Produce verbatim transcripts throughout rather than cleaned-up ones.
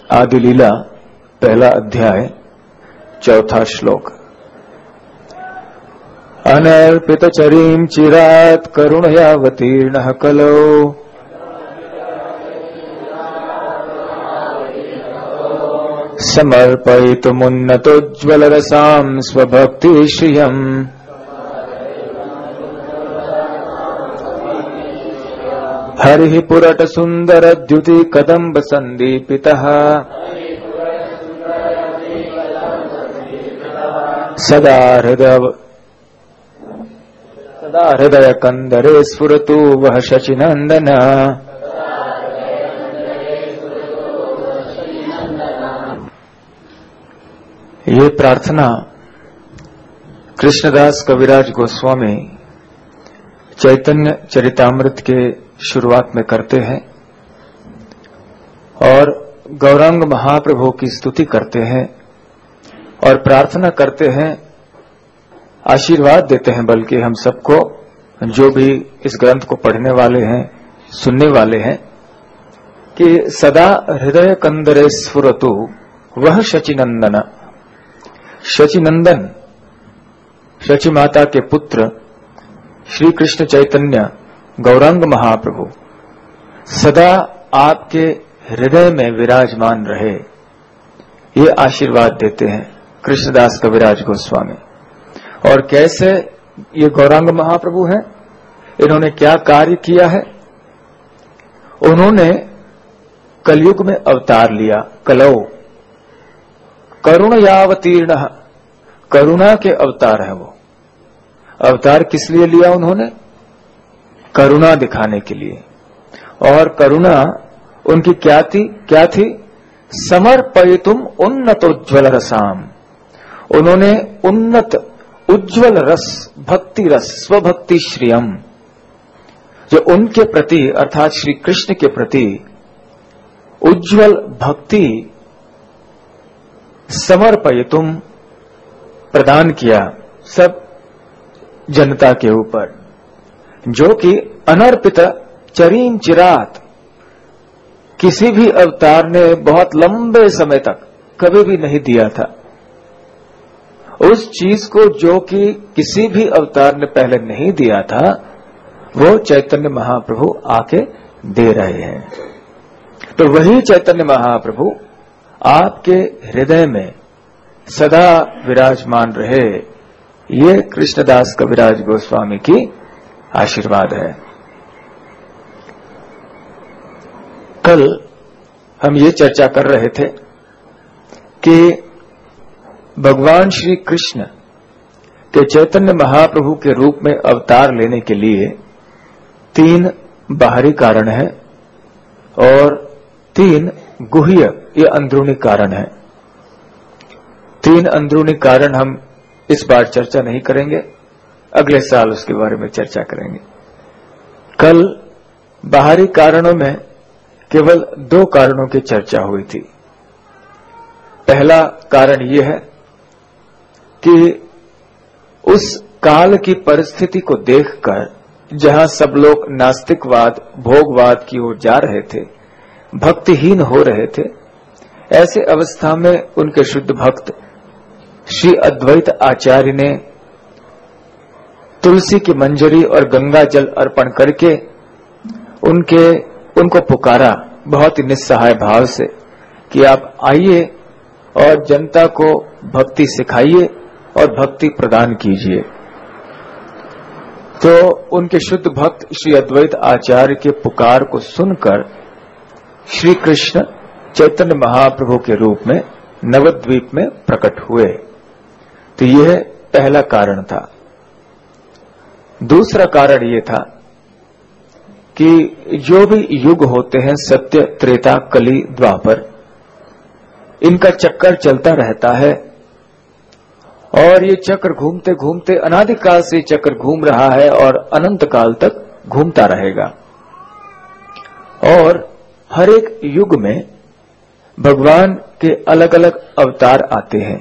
आदि लीला पहला अध्याय चौथा श्लोक। अनर्पित चरीं चिरात् करुणयावतीर्णः कलौ समर्पयितुमुन्नतोज्ज्वलरसां स्वभक्तिश्रियम् हरिः पुरटसुन्दरद्युति कदम्ब सन्दीपितः सदा हृदय सदा हृदय कंदरे स्फुरतु वह शचिनंदन। ये प्रार्थना कृष्णदास कविराज गोस्वामी चैतन्य चरितामृत के शुरुआत में करते हैं और गौरांग महाप्रभु की स्तुति करते हैं और प्रार्थना करते हैं, आशीर्वाद देते हैं, बल्कि हम सबको जो भी इस ग्रंथ को पढ़ने वाले हैं, सुनने वाले हैं, कि सदा हृदय कंदरे स्फुरतु वह शचिनंदन। शचिनंदन शची माता के पुत्र श्री कृष्ण चैतन्य गौरांग महाप्रभु सदा आपके हृदय में विराजमान रहे, ये आशीर्वाद देते हैं कृष्णदास कविराज गोस्वामी। और कैसे ये गौरांग महाप्रभु हैं, इन्होंने क्या कार्य किया है? उन्होंने कलयुग में अवतार लिया। कलौ करुणयावतीर्ण, करुणा के अवतार है वो। अवतार किस लिए लिया उन्होंने? करुणा दिखाने के लिए। और करुणा उनकी क्या थी? क्या थी? समर्पयितुम उन्नतोज्ज्वल रसाम। उन्होंने उन्नत उज्ज्वल रस, भक्ति रस, स्वभक्ति श्रियम, जो उनके प्रति अर्थात श्री कृष्ण के प्रति उज्ज्वल भक्ति समर्पयितुम प्रदान किया सब जनता के ऊपर, जो कि अनर्पित चरीं चिरात, किसी भी अवतार ने बहुत लंबे समय तक कभी भी नहीं दिया था। उस चीज को जो कि किसी भी अवतार ने पहले नहीं दिया था, वो चैतन्य महाप्रभु आके दे रहे हैं। तो वही चैतन्य महाप्रभु आपके हृदय में सदा विराजमान रहे, ये कृष्णदास कविराज गोस्वामी की आशीर्वाद है। कल हम ये चर्चा कर रहे थे कि भगवान श्री कृष्ण के चैतन्य महाप्रभु के रूप में अवतार लेने के लिए तीन बाहरी कारण हैं और तीन गुह्य, ये अंदरूनी कारण हैं। तीन अंदरूनी कारण हम इस बार चर्चा नहीं करेंगे, अगले साल उसके बारे में चर्चा करेंगे। कल बाहरी कारणों में केवल दो कारणों की चर्चा हुई थी। पहला कारण यह है कि उस काल की परिस्थिति को देखकर जहां सब लोग नास्तिकवाद, भोगवाद की ओर जा रहे थे, भक्तिहीन हो रहे थे, ऐसे अवस्था में उनके शुद्ध भक्त श्री अद्वैत आचार्य ने तुलसी की मंजरी और गंगा जल अर्पण करके उनके उनको पुकारा बहुत ही निस्सहाय भाव से कि आप आइए और जनता को भक्ति सिखाइए और भक्ति प्रदान कीजिए। तो उनके शुद्ध भक्त श्री अद्वैत आचार्य के पुकार को सुनकर श्री कृष्ण चैतन्य महाप्रभु के रूप में नवद्वीप में प्रकट हुए। तो यह पहला कारण था। दूसरा कारण यह था कि जो भी युग होते हैं, सत्य, त्रेता, कली, द्वापर, इनका चक्कर चलता रहता है और ये चक्र घूमते घूमते अनादिकाल से चक्र घूम रहा है और अनंत काल तक घूमता रहेगा। और हर एक युग में भगवान के अलग अलग अवतार आते हैं।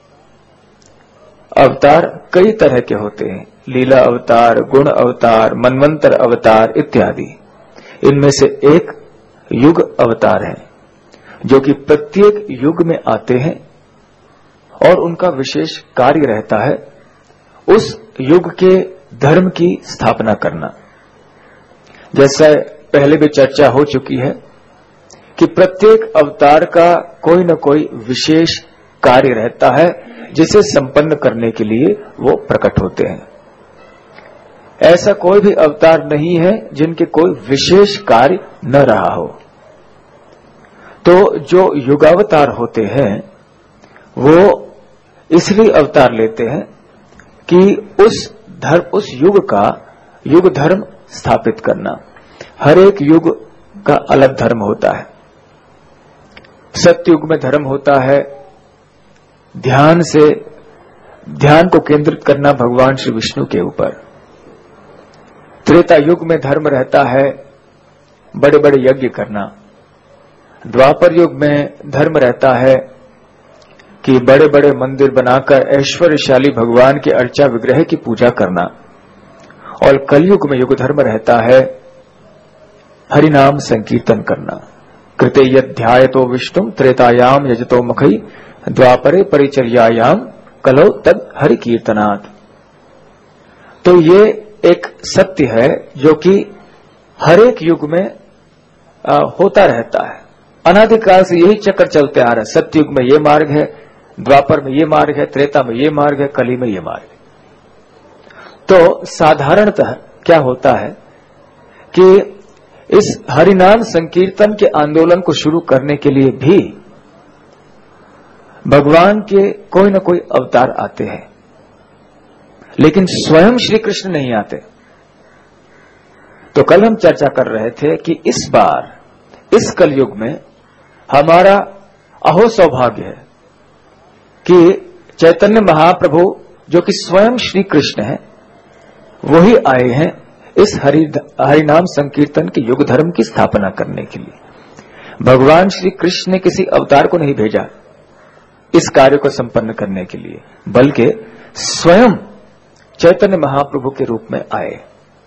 अवतार कई तरह के होते हैं, लीला अवतार, गुण अवतार, मनवंतर अवतार इत्यादि। इनमें से एक युग अवतार है। जो कि प्रत्येक युग में आते हैं और उनका विशेष कार्य रहता है उस युग के धर्म की स्थापना करना। जैसा पहले भी चर्चा हो चुकी है कि प्रत्येक अवतार का कोई न कोई विशेष कार्य रहता है जिसे संपन्न करने के लिए वो प्रकट होते हैं। ऐसा कोई भी अवतार नहीं है जिनके कोई विशेष कार्य न रहा हो। तो जो युगावतार होते हैं वो इसलिए अवतार लेते हैं कि उस धर्म उस युग का युग धर्म स्थापित करना। हर एक युग का अलग धर्म होता है। सत्युग में धर्म होता है ध्यान से ध्यान को केंद्रित करना भगवान श्री विष्णु के ऊपर। त्रेता युग में धर्म रहता है बड़े बड़े यज्ञ करना। द्वापर युग में धर्म रहता है कि बड़े बड़े मंदिर बनाकर ऐश्वर्यशाली भगवान के अर्चा विग्रह की पूजा करना। और कलयुग में युग धर्म रहता है हरिनाम संकीर्तन करना। कृते यध्यायतो विष्णु त्रेतायाम यजतो मुखई द्वापरे परिचर्यायाम कलो तद हरि कीर्तनात्। तो ये एक सत्य है जो कि हर एक युग में आ, होता रहता है। अनादिकाल से यही चक्र चलते आ रहा है। सत्युग में ये मार्ग है, द्वापर में ये मार्ग है, त्रेता में ये मार्ग है, कली में ये मार्ग है। तो साधारणतः क्या होता है कि इस हरिनाम संकीर्तन के आंदोलन को शुरू करने के लिए भी भगवान के कोई न कोई अवतार आते हैं, लेकिन स्वयं श्री कृष्ण नहीं आते। तो कल हम चर्चा कर रहे थे कि इस बार इस कलयुग में हमारा अहो सौभाग्य है कि चैतन्य महाप्रभु जो कि स्वयं श्री कृष्ण है वही आए हैं इस हरि हरिनाम संकीर्तन के युग धर्म की स्थापना करने के लिए। भगवान श्री कृष्ण ने किसी अवतार को नहीं भेजा इस कार्य को संपन्न करने के लिए, बल्कि स्वयं चैतन्य महाप्रभु के रूप में आए।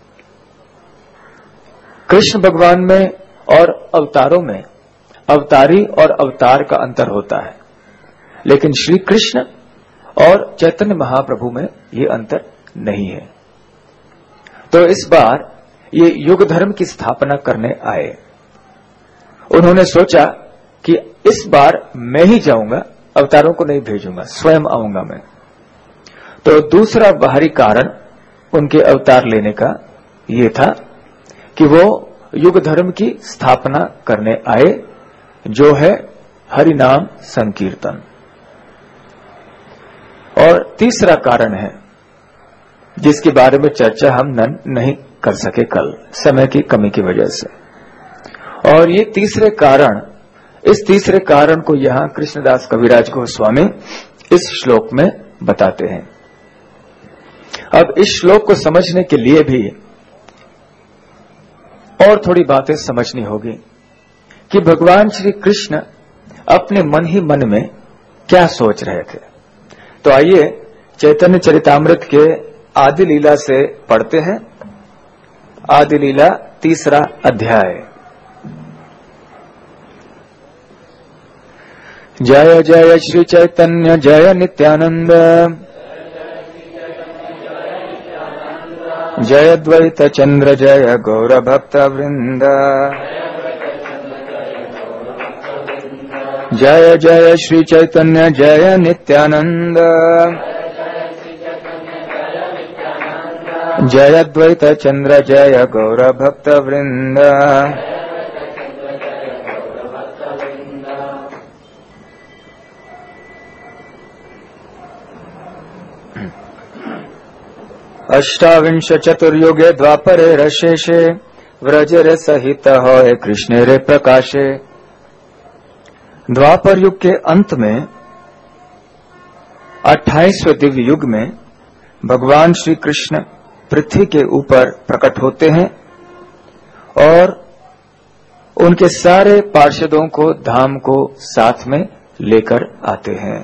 कृष्ण भगवान में और अवतारों में अवतारी और अवतार का अंतर होता है, लेकिन श्री कृष्ण और चैतन्य महाप्रभु में ये अंतर नहीं है। तो इस बार ये युग धर्म की स्थापना करने आए। उन्होंने सोचा कि इस बार मैं ही जाऊंगा, अवतारों को नहीं भेजूंगा, स्वयं आऊंगा मैं। तो दूसरा बाहरी कारण उनके अवतार लेने का ये था कि वो युग धर्म की स्थापना करने आए, जो है हरिनाम संकीर्तन। और तीसरा कारण है जिसके बारे में चर्चा हम नहीं कर सके कल, समय की कमी की वजह से। और ये तीसरे कारण इस तीसरे कारण को यहां कृष्णदास कविराज गोस्वामी इस श्लोक में बताते हैं। अब इस श्लोक को समझने के लिए भी और थोड़ी बातें समझनी होगी कि भगवान श्री कृष्ण अपने मन ही मन में क्या सोच रहे थे। तो आइए चैतन्य चरितामृत के आदि लीला से पढ़ते हैं। आदि लीला तीसरा अध्याय। जय जय श्री चैतन्य जय नित्यानंद, जय द्वैत चंद्र जय गौर भक्त वृंद, जय जय श्री चैतन्य जय नित्यानंद, जय द्वैत चंद्र जय गौर भक्त वृंद। अष्टाविंश चतुर्युगे द्वापरे रशेषे व्रजरे सहित होए कृष्ण रे प्रकाशे। द्वापर युग के अंत में अट्ठाईसवें दिव्य युग में भगवान श्री कृष्ण पृथ्वी के ऊपर प्रकट होते हैं और उनके सारे पार्षदों को धाम को साथ में लेकर आते हैं।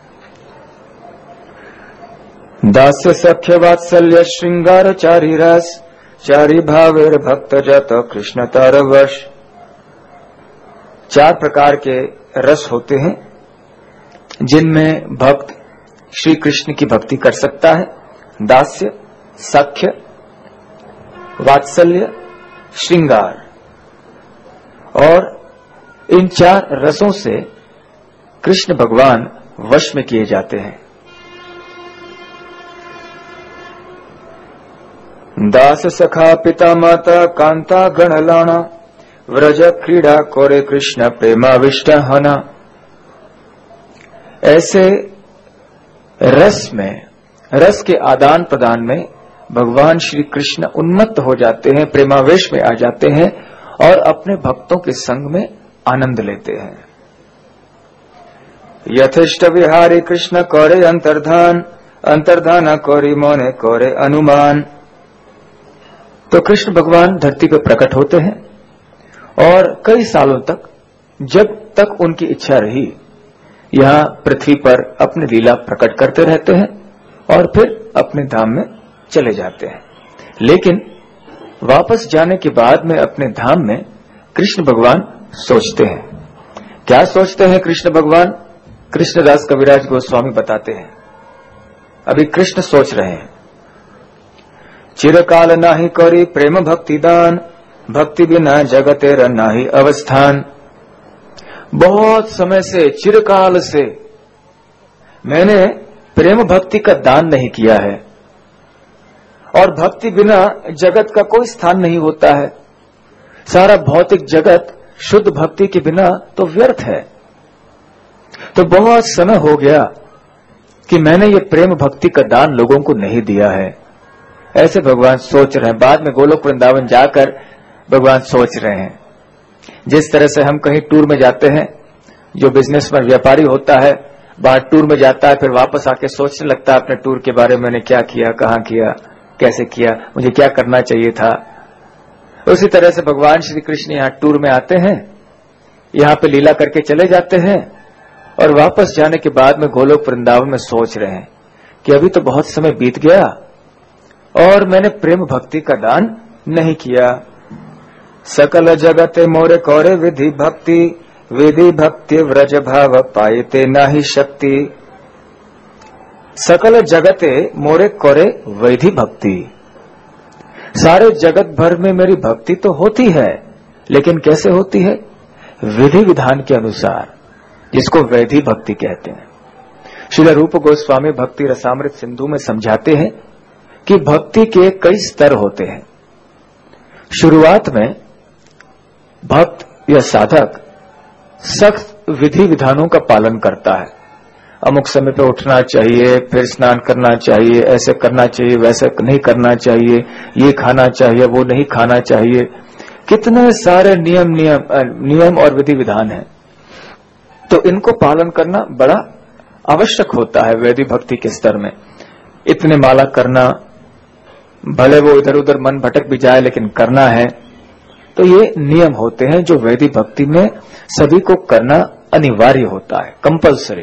दास्य सख्य वात्सल्य श्रृंगार चारी रस, चारी भावेर भक्त जत कृष्ण तार वश। चार प्रकार के रस होते हैं जिनमें भक्त श्री कृष्ण की भक्ति कर सकता है। दास्य, सख्य, वात्सल्य, श्रृंगार। और इन चार रसों से कृष्ण भगवान वश में किए जाते हैं। दास सखा पिता माता कांता गणलाना व्रज क्रीड़ा कोरे कृष्ण प्रेमाविष्ट हना। ऐसे रस में, रस के आदान प्रदान में भगवान श्री कृष्ण उन्मत्त हो जाते हैं, प्रेमावेश में आ जाते हैं और अपने भक्तों के संग में आनंद लेते हैं। यथेष्ट विहारी कृष्ण कौरे अंतर्धान, अंतर्धान कौरी मोने कौरे अनुमान। तो कृष्ण भगवान धरती पर प्रकट होते हैं और कई सालों तक, जब तक उनकी इच्छा रही, यहां पृथ्वी पर अपनी लीला प्रकट करते रहते हैं और फिर अपने धाम में चले जाते हैं। लेकिन वापस जाने के बाद में अपने धाम में कृष्ण भगवान सोचते हैं। क्या सोचते हैं कृष्ण भगवान? कृष्णदास कविराज गोस्वामी बताते हैं। अभी कृष्ण सोच रहे हैं, चिरकाल नाही करी प्रेम भक्ति दान, भक्ति बिना जगतेर नाही अवस्थान। बहुत समय से, चिरकाल से मैंने प्रेम भक्ति का दान नहीं किया है और भक्ति बिना जगत का कोई स्थान नहीं होता है। सारा भौतिक जगत शुद्ध भक्ति के बिना तो व्यर्थ है। तो बहुत समय हो गया कि मैंने ये प्रेम भक्ति का दान लोगों को नहीं दिया है। ऐसे भगवान सोच रहे हैं। बाद में गोलोक वृंदावन जाकर भगवान सोच रहे हैं। जिस तरह से हम कहीं टूर में जाते हैं, जो बिजनेसमैन व्यापारी होता है बाहर टूर में जाता है, फिर वापस आके सोचने लगता है अपने टूर के बारे में, मैंने क्या किया, कहां किया, कैसे किया, मुझे क्या करना चाहिए था। उसी तरह से भगवान श्री कृष्ण यहाँ टूर में आते हैं, यहाँ पे लीला करके चले जाते हैं और वापस जाने के बाद में गोलोक वृंदावन में सोच रहे हैं कि अभी तो बहुत समय बीत गया और मैंने प्रेम भक्ति का दान नहीं किया। सकल जगते मोरे कौरे विधि भक्ति, विधि भक्ति व्रज भाव पायते नाही शक्ति। सकल जगते मोरे कौरे विधि भक्ति। सारे जगत भर में मेरी भक्ति तो होती है, लेकिन कैसे होती है? विधि विधान के अनुसार, जिसको वैधि भक्ति कहते हैं। श्रील रूप गोस्वामी भक्ति रसामृत सिंधु में समझाते हैं कि भक्ति के कई स्तर होते हैं। शुरुआत में भक्त या साधक सख्त विधि विधानों का पालन करता है। अमुक समय पे उठना चाहिए, फिर स्नान करना चाहिए, ऐसे करना चाहिए, वैसे नहीं करना चाहिए, ये खाना चाहिए, वो नहीं खाना चाहिए। कितने सारे नियम नियम नियम और विधि विधान हैं। तो इनको पालन करना बड़ा आवश्यक होता है वैधि भक्ति के स्तर में। इतने माला करना, भले वो इधर उधर मन भटक भी जाए लेकिन करना है। तो ये नियम होते हैं जो वैधि भक्ति में सभी को करना अनिवार्य होता है, कंपल्सरी।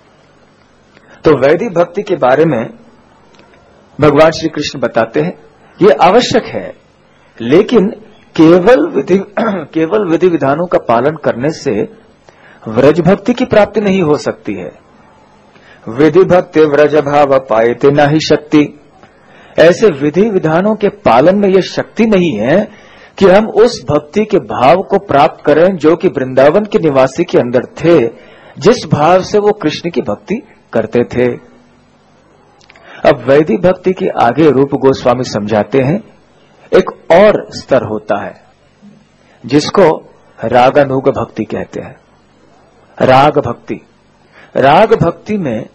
तो वैधि भक्ति के बारे में भगवान श्री कृष्ण बताते हैं ये आवश्यक है, लेकिन केवल विधि केवल विधि विधानों का पालन करने से व्रज भक्ति की प्राप्ति नहीं हो सकती है। विधि भक्ति व्रज भाव पायते नाही शक्ति। ऐसे विधि विधानों के पालन में यह शक्ति नहीं है कि हम उस भक्ति के भाव को प्राप्त करें जो कि वृंदावन के निवासी के अंदर थे, जिस भाव से वो कृष्ण की भक्ति करते थे। अब वैदिक भक्ति के आगे रूप गोस्वामी समझाते हैं एक और स्तर होता है जिसको रागानुग भक्ति कहते हैं। राग भक्ति, राग भक्ति में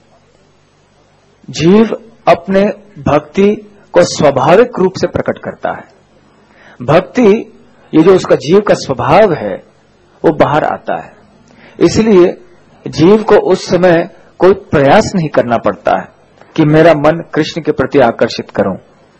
जीव अपने भक्ति को स्वाभाविक रूप से प्रकट करता है। भक्ति, ये जो उसका जीव का स्वभाव है, वो बाहर आता है। इसलिए जीव को उस समय कोई प्रयास नहीं करना पड़ता है कि मेरा मन कृष्ण के प्रति आकर्षित करूं।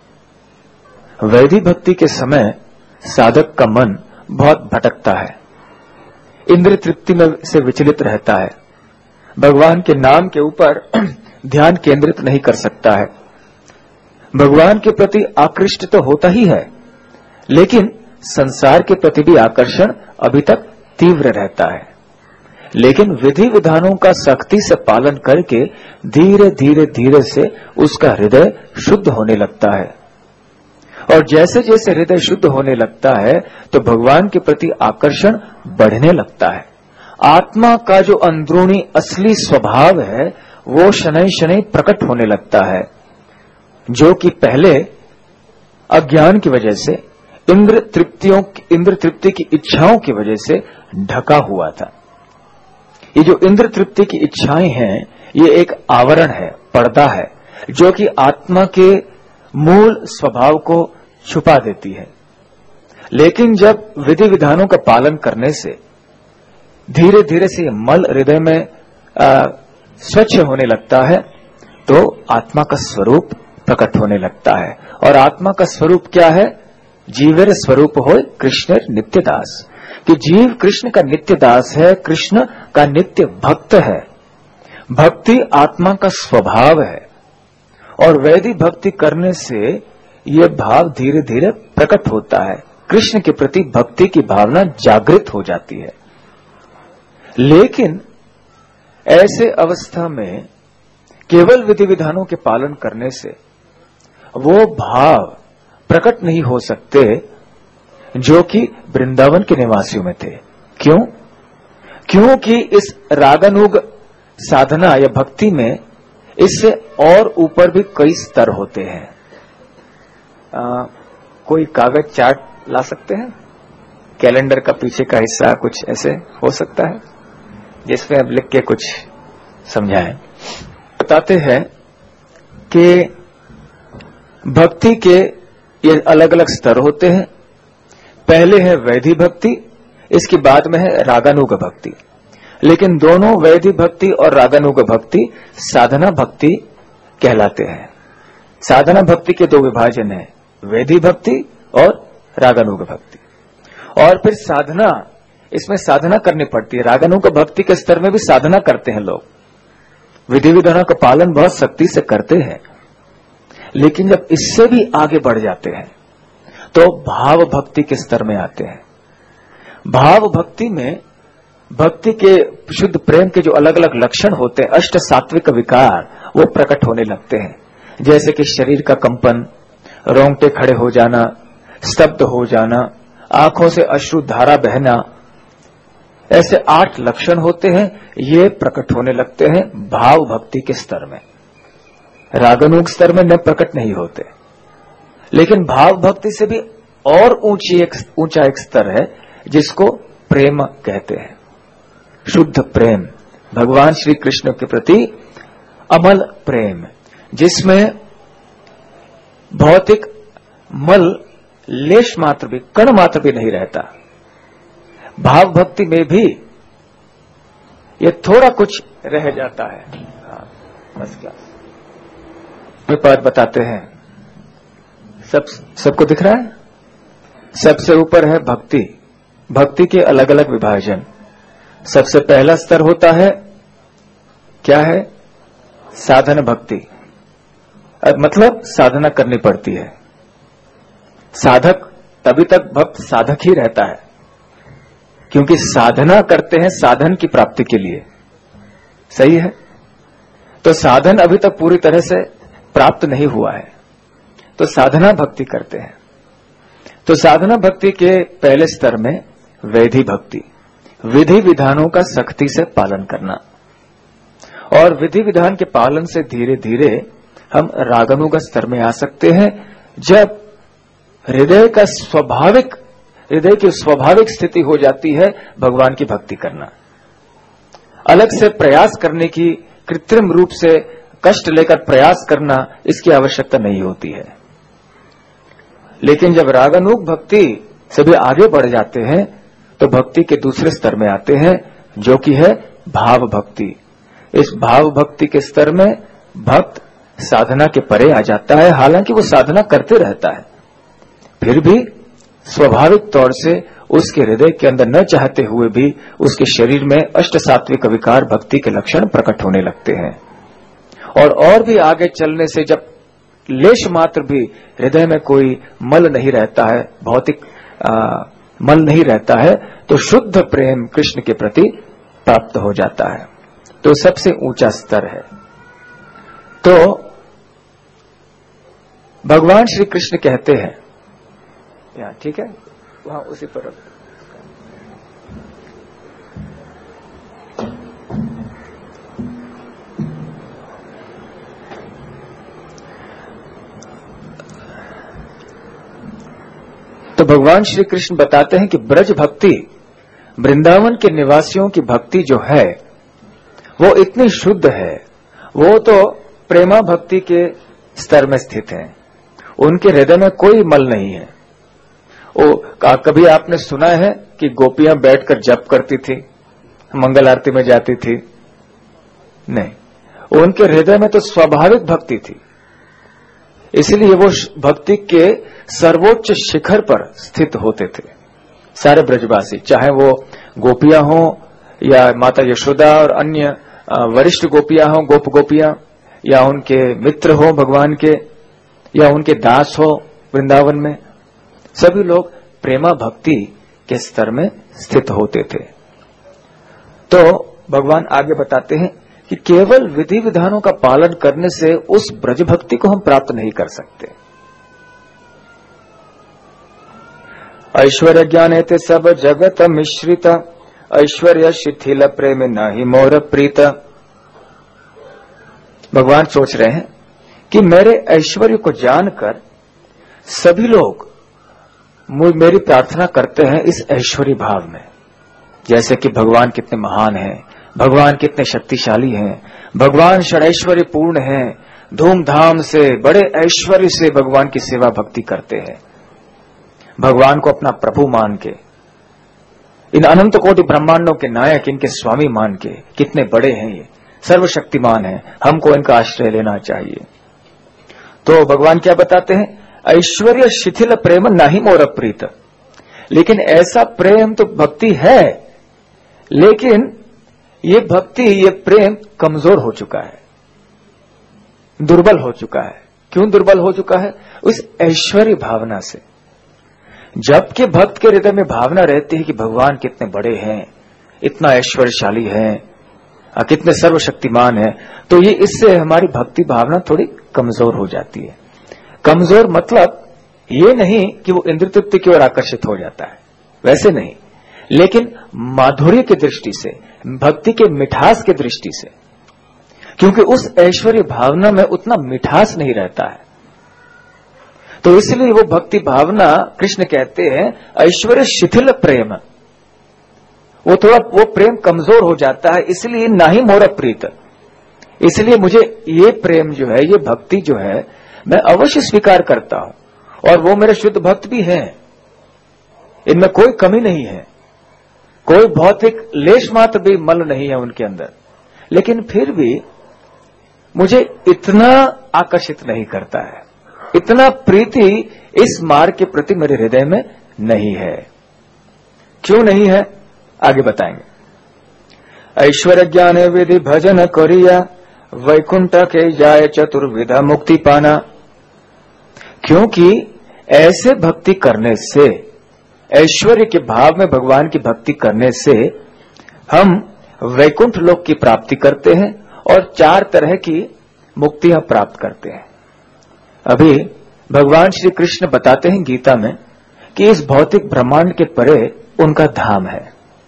वैदिक भक्ति के समय साधक का मन बहुत भटकता है, इंद्रिय तृप्ति में से विचलित रहता है, भगवान के नाम के ऊपर ध्यान केंद्रित नहीं कर सकता है। भगवान के प्रति आकृष्ट तो होता ही है, लेकिन संसार के प्रति भी आकर्षण अभी तक तीव्र रहता है, लेकिन विधि विधानों का सख्ती से पालन करके धीरे धीरे धीरे से उसका हृदय शुद्ध होने लगता है। और जैसे जैसे हृदय शुद्ध होने लगता है तो भगवान के प्रति आकर्षण बढ़ने लगता है। आत्मा का जो अंदरूनी असली स्वभाव है वो शनै शनै प्रकट होने लगता है, जो कि पहले अज्ञान की वजह से, इंद्र तृप्तियों इंद्र तृप्ति की इच्छाओं की वजह से ढका हुआ था। ये जो इंद्र तृप्ति की इच्छाएं हैं ये एक आवरण है, पर्दा है, जो कि आत्मा के मूल स्वभाव को छुपा देती है। लेकिन जब विधि विधानों का पालन करने से धीरे धीरे से ये मल हृदय में आ, स्वच्छ होने लगता है तो आत्मा का स्वरूप प्रकट होने लगता है। और आत्मा का स्वरूप क्या है? जीवेर स्वरूप होय कृष्ण नित्य दास, कि जीव कृष्ण का नित्य दास है, कृष्ण का नित्य भक्त है। भक्ति आत्मा का स्वभाव है और वैदिक भक्ति करने से यह भाव धीरे धीरे प्रकट होता है, कृष्ण के प्रति भक्ति की भावना जागृत हो जाती है। लेकिन ऐसे अवस्था में केवल विधि विधानों के पालन करने से वो भाव प्रकट नहीं हो सकते जो कि वृंदावन के निवासियों में थे। क्यों? क्योंकि इस रागानुग साधना या भक्ति में इससे और ऊपर भी कई स्तर होते हैं। आ, कोई कागज चार्ट ला सकते हैं? कैलेंडर का पीछे का हिस्सा कुछ ऐसे हो सकता है जिसमें अब लिख के कुछ समझाएं। बताते हैं कि भक्ति के ये अलग अलग स्तर होते हैं। पहले है वैधि भक्ति, इसके बाद में है रागानुग भक्ति। लेकिन दोनों वैधि भक्ति और रागानुग भक्ति साधना भक्ति कहलाते हैं। साधना भक्ति के दो विभाजन है, वैधि भक्ति और रागानुग भक्ति। और फिर साधना, इसमें साधना करनी पड़ती है। रागानुग भक्ति के स्तर में भी साधना करते हैं लोग, विधि विधानों का पालन बहुत सख्ती से करते हैं। लेकिन जब इससे भी आगे बढ़ जाते हैं तो भाव भक्ति के स्तर में आते हैं। भाव भक्ति में भक्ति के शुद्ध प्रेम के जो अलग अलग लक्षण होते हैं, अष्ट सात्विक विकार, वो प्रकट होने लगते हैं। जैसे कि शरीर का कंपन, रोंगटे खड़े हो जाना, स्तब्ध हो जाना, आंखों से अश्रु धारा बहना, ऐसे आठ लक्षण होते हैं। ये प्रकट होने लगते हैं भाव भक्ति के स्तर में। रागानुग स्तर में न प्रकट नहीं होते। लेकिन भाव भक्ति से भी और ऊंची एक ऊंचा एक स्तर है जिसको प्रेम कहते हैं, शुद्ध प्रेम, भगवान श्री कृष्ण के प्रति अमल प्रेम, जिसमें भौतिक मल लेश मात्र भी, कण मात्र भी नहीं रहता। भाव भक्ति में भी ये थोड़ा कुछ रह जाता है। हाँ, बस क्लास बात बताते हैं। सब सबको दिख रहा है? सबसे ऊपर है भक्ति। भक्ति के अलग अलग विभाजन। सबसे पहला स्तर होता है, क्या है? साधन भक्ति। मतलब साधना करनी पड़ती है। साधक तभी तक भक्त साधक ही रहता है, क्योंकि साधना करते हैं साधन की प्राप्ति के लिए। सही है? तो साधन अभी तक पूरी तरह से प्राप्त नहीं हुआ है, तो साधना भक्ति करते हैं। तो साधना भक्ति के पहले स्तर में वैधि भक्ति, विधि विधानों का सख्ती से पालन करना। और विधि विधान के पालन से धीरे धीरे हम रागानुग स्तर में आ सकते हैं, जब हृदय का स्वाभाविक हृदय की स्वाभाविक स्थिति हो जाती है भगवान की भक्ति करना। अलग से प्रयास करने की, कृत्रिम रूप से कष्ट लेकर प्रयास करना, इसकी आवश्यकता नहीं होती है। लेकिन जब रागानुग भक्ति से भी आगे बढ़ जाते हैं तो भक्ति के दूसरे स्तर में आते हैं, जो कि है भाव भक्ति। इस भाव भक्ति के स्तर में भक्त साधना के परे आ जाता है। हालांकि वो साधना करते रहता है, फिर भी स्वाभाविक तौर से उसके हृदय के अंदर न चाहते हुए भी उसके शरीर में अष्ट सात्विक विकार भक्ति के लक्षण प्रकट होने लगते हैं। और और भी आगे चलने से जब लेश मात्र भी हृदय में कोई मल नहीं रहता है, भौतिक मल नहीं रहता है तो शुद्ध प्रेम कृष्ण के प्रति प्राप्त हो जाता है। तो सबसे ऊंचा स्तर है। तो भगवान श्री कृष्ण कहते हैं, यहां ठीक है, वहां उसी पर तो भगवान श्री कृष्ण बताते हैं कि ब्रज भक्ति, वृंदावन के निवासियों की भक्ति जो है वो इतनी शुद्ध है, वो तो प्रेमा भक्ति के स्तर में स्थित है। उनके हृदय में कोई मल नहीं है। वो कभी आपने सुना है कि गोपियां बैठकर जप करती थी, मंगल आरती में जाती थी? नहीं, उनके हृदय में तो स्वाभाविक भक्ति थी। इसलिए वो भक्ति के सर्वोच्च शिखर पर स्थित होते थे सारे ब्रजवासी, चाहे वो गोपियां हो या माता यशोदा और अन्य वरिष्ठ गोपियां हो, गोप गोपियां, या उनके मित्र हो भगवान के, या उनके दास हो वृंदावन में, सभी लोग प्रेमा भक्ति के स्तर में स्थित होते थे। तो भगवान आगे बताते हैं कि केवल विधि विधानों का पालन करने से उस ब्रज भक्ति को हम प्राप्त नहीं कर सकते। ऐश्वर्य ज्ञान एते सब जगत मिश्रित, ऐश्वर्य शिथिल प्रेम नाही मोर प्रीत। भगवान सोच रहे हैं कि मेरे ऐश्वर्य को जानकर सभी लोग मेरी प्रार्थना करते हैं इस ऐश्वर्य भाव में, जैसे कि भगवान कितने महान हैं, भगवान कितने शक्तिशाली हैं, भगवान षडैश्वर्य पूर्ण हैं, धूमधाम से बड़े ऐश्वर्य से भगवान की सेवा भक्ति करते हैं, भगवान को अपना प्रभु मान के, इन अनंत कोटि ब्रह्मांडों के नायक, इनके स्वामी मान के, कितने बड़े हैं ये, सर्वशक्तिमान हैं, हमको इनका आश्रय लेना चाहिए। तो भगवान क्या बताते हैं? ऐश्वर्य शिथिल प्रेम नाही मोर प्रीत। लेकिन ऐसा प्रेम तो भक्ति है, लेकिन ये भक्ति, ये प्रेम कमजोर हो चुका है, दुर्बल हो चुका है। क्यों दुर्बल हो चुका है? उस ऐश्वर्य भावना से। जबकि भक्त के हृदय में भावना रहती है कि भगवान कितने बड़े हैं, इतना ऐश्वर्यशाली हैं, कितने सर्वशक्तिमान है, तो ये इससे हमारी भक्ति भावना थोड़ी कमजोर हो जाती है। कमजोर मतलब ये नहीं कि वो इंद्र तृप्ति की ओर आकर्षित हो जाता है, वैसे नहीं, लेकिन माधुर्य की दृष्टि से, भक्ति के मिठास की दृष्टि से, क्योंकि उस ऐश्वर्य भावना में उतना मिठास नहीं रहता है, तो इसलिए वो भक्ति भावना, कृष्ण कहते हैं ऐश्वर्य शिथिल प्रेम, वो थोड़ा वो प्रेम कमजोर हो जाता है। इसलिए नाही मोर प्रीत, इसलिए मुझे ये प्रेम जो है, ये भक्ति जो है, मैं अवश्य स्वीकार करता हूं, और वो मेरे शुद्ध भक्त भी हैं, इनमें कोई कमी नहीं है, कोई भौतिक लेश मात्र भी मल नहीं है उनके अंदर, लेकिन फिर भी मुझे इतना आकर्षित नहीं करता है, इतना प्रीति इस मार्ग के प्रति मेरे हृदय में नहीं है। क्यों नहीं है? आगे बताएंगे। ऐश्वर्य ज्ञान विधि भजन करिया, वैकुंठ के जाय चतुर्विधा मुक्ति पाना। क्योंकि ऐसे भक्ति करने से, ऐश्वर्य के भाव में भगवान की भक्ति करने से हम वैकुंठ लोक की प्राप्ति करते हैं और चार तरह की मुक्तियां प्राप्त करते हैं। अभी भगवान श्री कृष्ण बताते हैं गीता में कि इस भौतिक ब्रह्मांड के परे उनका धाम है।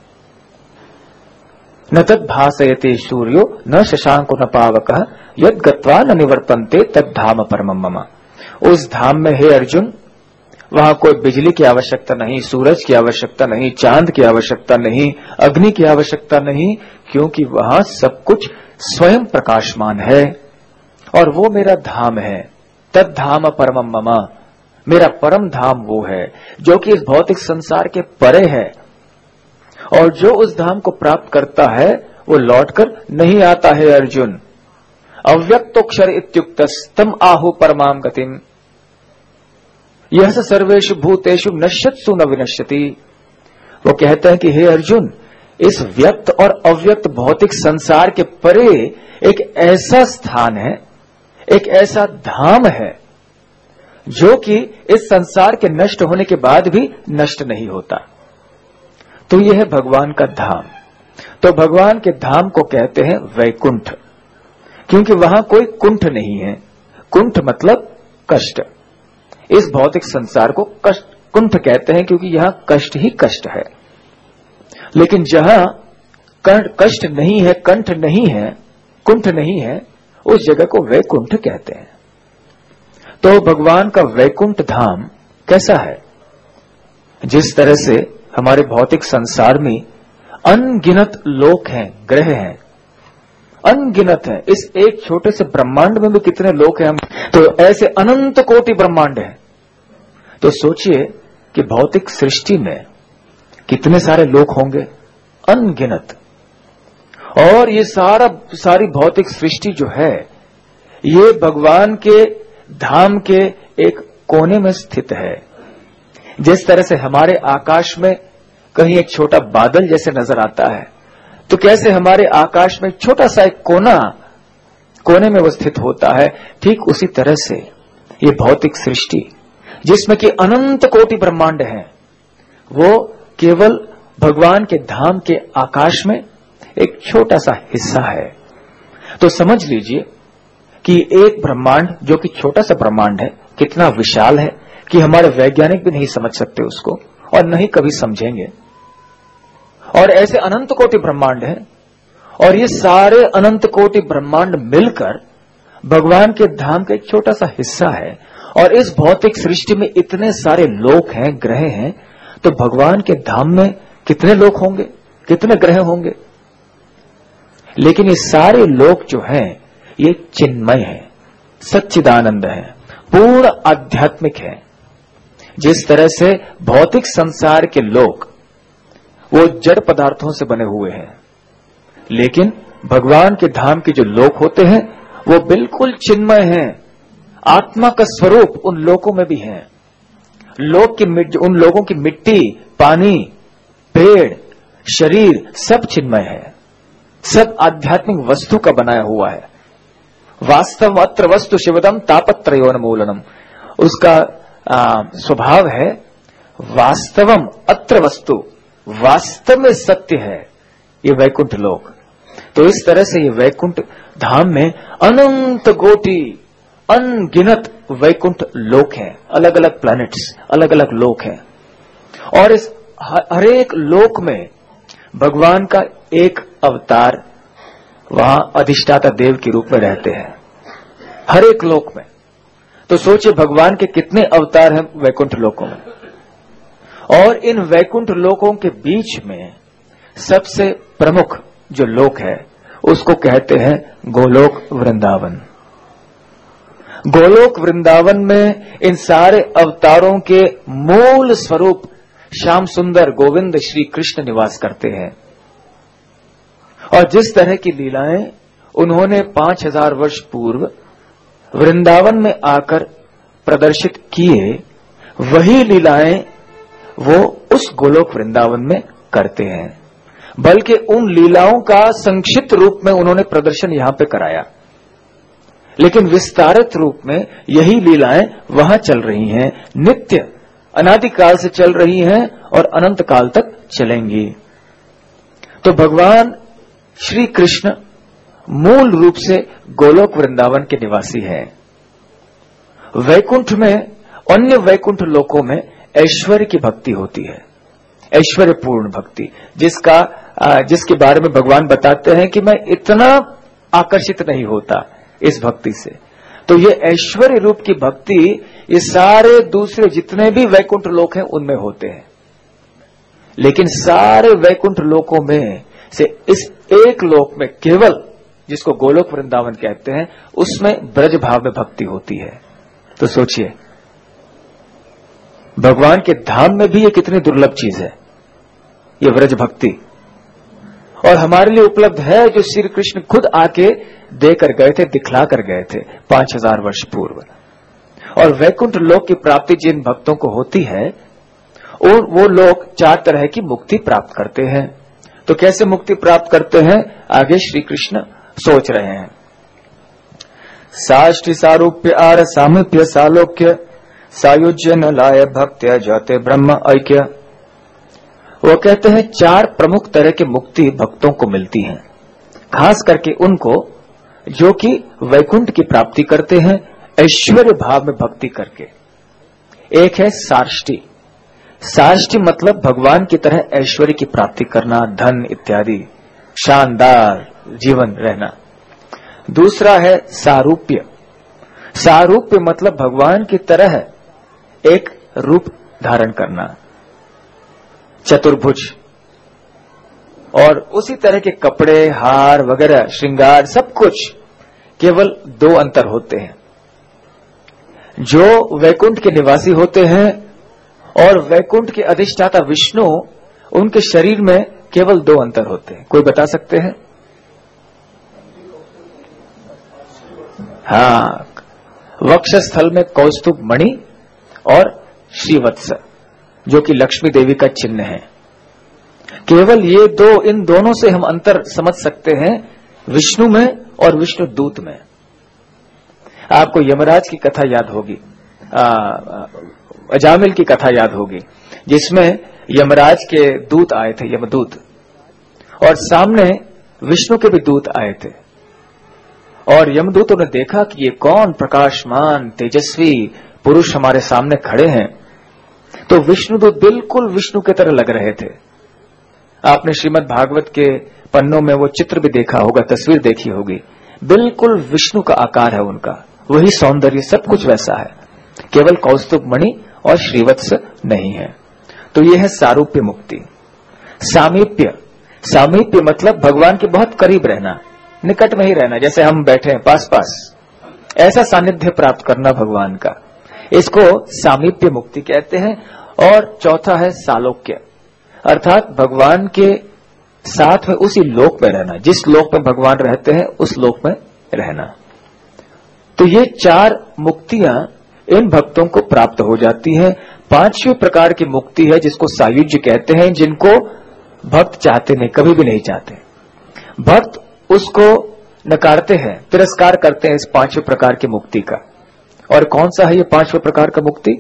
न तद भासयते सूर्यो न शशांको न पावकः यद गत्वा न निवर्तन्ते तद धाम परमं मम। उस धाम में हे अर्जुन, वहां कोई बिजली की आवश्यकता नहीं, सूरज की आवश्यकता नहीं, चांद की आवश्यकता नहीं, अग्नि की आवश्यकता नहीं, क्योंकि वहां सब कुछ स्वयं प्रकाशमान है और वो मेरा धाम है। तद धाम परमं मम, मेरा परम धाम वो है जो कि इस भौतिक संसार के परे है, और जो उस धाम को प्राप्त करता है वो लौटकर नहीं आता है अर्जुन। अव्यक्तोक्षर इत्युक्तस्तम आहु परमाम गतिम यह सर्वेषु भूतेषु नश्यत्सु न विनश्यति। वो कहते हैं कि हे अर्जुन, इस व्यक्त और अव्यक्त भौतिक संसार के परे एक ऐसा स्थान है, एक ऐसा धाम है जो कि इस संसार के नष्ट होने के बाद भी नष्ट नहीं होता, तो यह है भगवान का धाम। तो भगवान के धाम को कहते हैं वैकुंठ, क्योंकि वहां कोई कुंठ नहीं है। कुंठ मतलब कष्ट। इस भौतिक संसार को कष्ट कुंठ कहते हैं, क्योंकि यहां कष्ट ही कष्ट है। लेकिन जहां कष्ट नहीं है, कंठ नहीं है, कुंठ नहीं है, उस जगह को वैकुंठ कहते हैं। तो भगवान का वैकुंठ धाम कैसा है? जिस तरह से हमारे भौतिक संसार में अनगिनत लोक हैं, ग्रह हैं, अनगिनत है। इस एक छोटे से ब्रह्मांड में भी कितने लोक हैं, हम तो ऐसे अनंत कोटि ब्रह्मांड हैं। तो सोचिए कि भौतिक सृष्टि में कितने सारे लोक होंगे, अनगिनत। और ये सारा सारी भौतिक सृष्टि जो है, ये भगवान के धाम के एक कोने में स्थित है। जिस तरह से हमारे आकाश में कहीं एक छोटा बादल जैसे नजर आता है, तो कैसे हमारे आकाश में छोटा सा एक कोना, कोने में वो स्थित होता है, ठीक उसी तरह से ये भौतिक सृष्टि जिसमें कि अनंत कोटि ब्रह्मांड है, वो केवल भगवान के धाम के आकाश में एक छोटा सा हिस्सा है। तो समझ लीजिए कि एक ब्रह्मांड जो कि छोटा सा ब्रह्मांड है, कितना विशाल है कि हमारे वैज्ञानिक भी नहीं समझ सकते उसको, और नहीं कभी समझेंगे। और ऐसे अनंत कोटि ब्रह्मांड है, और ये सारे अनंत कोटि ब्रह्मांड मिलकर भगवान के धाम का एक छोटा सा हिस्सा है। और इस भौतिक सृष्टि में इतने सारे लोक हैं, ग्रह हैं, तो भगवान के धाम में कितने लोक होंगे, कितने ग्रह होंगे। लेकिन ये सारे लोक जो हैं, ये चिन्मय है, सच्चिदानंद है, पूर्ण आध्यात्मिक है। जिस तरह से भौतिक संसार के लोक वो जड़ पदार्थों से बने हुए हैं, लेकिन भगवान के धाम के जो लोक होते हैं वो बिल्कुल चिन्मय हैं। आत्मा का स्वरूप उन लोकों में भी है। लोक की उन लोगों की मिट्टी, पानी, पेड़, शरीर सब चिन्मय है, सब आध्यात्मिक वस्तु का बनाया हुआ है। वास्तव अत्र वस्तु शिवदम तापत्रयोन्मूलनम, उसका स्वभाव है वास्तवम अत्र वस्तु, वास्तव में सत्य है ये वैकुंठ लोक। तो इस तरह से ये वैकुंठ धाम में अनंत कोटि अनगिनत वैकुंठ लोक हैं, अलग अलग प्लैनेट्स, अलग अलग लोक हैं। और इस हर एक लोक में भगवान का एक अवतार वहां अधिष्ठाता देव के रूप में रहते हैं, हर एक लोक में। तो सोचिए भगवान के कितने अवतार हैं वैकुंठ लोकों में। और इन वैकुंठ लोकों के बीच में सबसे प्रमुख जो लोक है उसको कहते हैं गोलोक वृंदावन। गोलोक वृंदावन में इन सारे अवतारों के मूल स्वरूप श्याम सुंदर गोविंद श्री कृष्ण निवास करते हैं। और जिस तरह की लीलाएं उन्होंने पांच हजार वर्ष पूर्व वृंदावन में आकर प्रदर्शित किए, वही लीलाएं वो उस गोलोक वृंदावन में करते हैं। बल्कि उन लीलाओं का संक्षिप्त रूप में उन्होंने प्रदर्शन यहां पे कराया, लेकिन विस्तारित रूप में यही लीलाएं वहां चल रही हैं, नित्य अनादिकाल से चल रही हैं और अनंत काल तक चलेंगी। तो भगवान श्री कृष्ण मूल रूप से गोलोक वृंदावन के निवासी हैं। वैकुंठ में, अन्य वैकुंठ लोकों में ऐश्वर्य की भक्ति होती है, ऐश्वर्यपूर्ण भक्ति, जिसका जिसके बारे में भगवान बताते हैं कि मैं इतना आकर्षित नहीं होता इस भक्ति से। तो ये ऐश्वर्य रूप की भक्ति ये सारे दूसरे जितने भी वैकुंठ लोक हैं उनमें होते हैं। लेकिन सारे वैकुंठ लोकों में से इस एक लोक में केवल, जिसको गोलोक वृंदावन कहते हैं, उसमें ब्रज भाव में भक्ति होती है। तो सोचिए भगवान के धाम में भी ये कितनी दुर्लभ चीज है, ये ब्रज भक्ति। और हमारे लिए उपलब्ध है, जो श्री कृष्ण खुद आके देकर गए थे, दिखला कर गए थे पांच हजार वर्ष पूर्व। और वैकुंठ लोक की प्राप्ति जिन भक्तों को होती है, और वो लोग चार तरह की मुक्ति प्राप्त करते हैं। तो कैसे मुक्ति प्राप्त करते हैं, आगे श्री कृष्ण सोच रहे हैं। साष्टि सारूप्य आर सामीप्य सालोक्य सायुज्य न लाय भक्त्य जाते ब्रह्म ऐक्य। वो कहते हैं चार प्रमुख तरह की मुक्ति भक्तों को मिलती हैं, खास करके उनको जो कि वैकुंठ की प्राप्ति करते हैं ऐश्वर्य भाव में भक्ति करके। एक है सार्ष्टि। सार्ष्टि मतलब भगवान की तरह ऐश्वर्य की प्राप्ति करना, धन इत्यादि, शानदार जीवन रहना। दूसरा है सारूप्य। सारूप्य मतलब भगवान की तरह एक रूप धारण करना, चतुर्भुज, और उसी तरह के कपड़े, हार वगैरह, श्रृंगार, सब कुछ। केवल दो अंतर होते हैं, जो वैकुंठ के निवासी होते हैं और वैकुंठ के अधिष्ठाता विष्णु, उनके शरीर में केवल दो अंतर होते हैं। कोई बता सकते हैं? हाँ, वक्षस्थल में कौस्तुभ मणि और श्रीवत्स, जो कि लक्ष्मी देवी का चिन्ह है। केवल ये दो, इन दोनों से हम अंतर समझ सकते हैं विष्णु में और विष्णु दूत में। आपको यमराज की कथा याद होगी, अजामिल की कथा याद होगी, जिसमें यमराज के दूत आए थे, यमदूत, और सामने विष्णु के भी दूत आए थे। और यमदूतों ने देखा कि ये कौन प्रकाशमान तेजस्वी पुरुष हमारे सामने खड़े हैं। तो विष्णुदूत बिल्कुल विष्णु की तरह लग रहे थे। आपने श्रीमद् भागवत के पन्नों में वो चित्र भी देखा होगा, तस्वीर देखी होगी, बिल्कुल विष्णु का आकार है उनका, वही सौंदर्य, सब कुछ वैसा है, केवल कौस्तुभ मणि और श्रीवत्स नहीं है। तो ये है सारूप्य मुक्ति। सामीप्य। सामीप्य मतलब भगवान के बहुत करीब रहना, निकट में ही रहना, जैसे हम बैठे हैं पास पास, ऐसा सानिध्य प्राप्त करना भगवान का, इसको सामीप्य मुक्ति कहते हैं। और चौथा है सालोक्य, अर्थात भगवान के साथ में उसी लोक में रहना, जिस लोक में भगवान रहते हैं उस लोक में रहना। तो ये चार मुक्तियां इन भक्तों को प्राप्त हो जाती हैं। पांचवें प्रकार की मुक्ति है जिसको सायुज्य कहते हैं, जिनको भक्त चाहते नहीं, कभी भी नहीं चाहते। भक्त उसको नकारते हैं, तिरस्कार करते हैं इस पांचवें प्रकार की मुक्ति का। और कौन सा है ये पांचवें प्रकार का मुक्ति?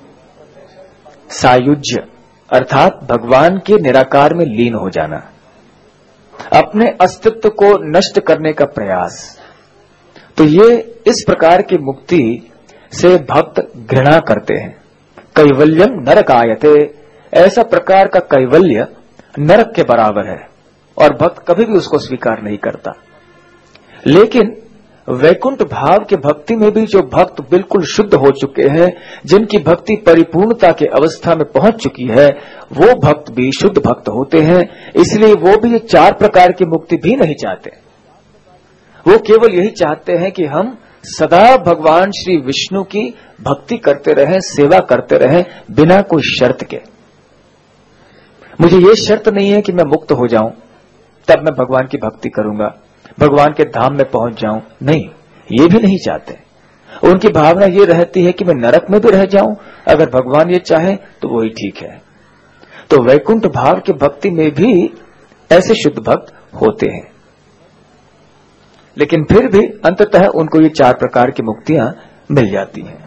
सायुज्य, अर्थात भगवान के निराकार में लीन हो जाना, अपने अस्तित्व को नष्ट करने का प्रयास। तो ये इस प्रकार की मुक्ति से भक्त घृणा करते हैं। कैवल्यम नरकायते, ऐसा प्रकार का कैवल्य नरक के बराबर है और भक्त कभी भी उसको स्वीकार नहीं करता। लेकिन वैकुंठ भाव के भक्ति में भी जो भक्त बिल्कुल शुद्ध हो चुके हैं, जिनकी भक्ति परिपूर्णता के अवस्था में पहुंच चुकी है, वो भक्त भी शुद्ध भक्त होते हैं। इसलिए वो भी ये चार प्रकार की मुक्ति भी नहीं चाहते। वो केवल यही चाहते हैं कि हम सदा भगवान श्री विष्णु की भक्ति करते रहें, सेवा करते रहें, बिना कोई शर्त के। मुझे ये शर्त नहीं है कि मैं मुक्त हो जाऊं तब मैं भगवान की भक्ति करूंगा, भगवान के धाम में पहुंच जाऊं, नहीं, ये भी नहीं चाहते। उनकी भावना ये रहती है कि मैं नरक में भी रह जाऊं, अगर भगवान ये चाहे तो वही ठीक है। तो वैकुंठ भाव के भक्ति में भी ऐसे शुद्ध भक्त होते हैं, लेकिन फिर भी अंततः उनको ये चार प्रकार की मुक्तियां मिल जाती हैं।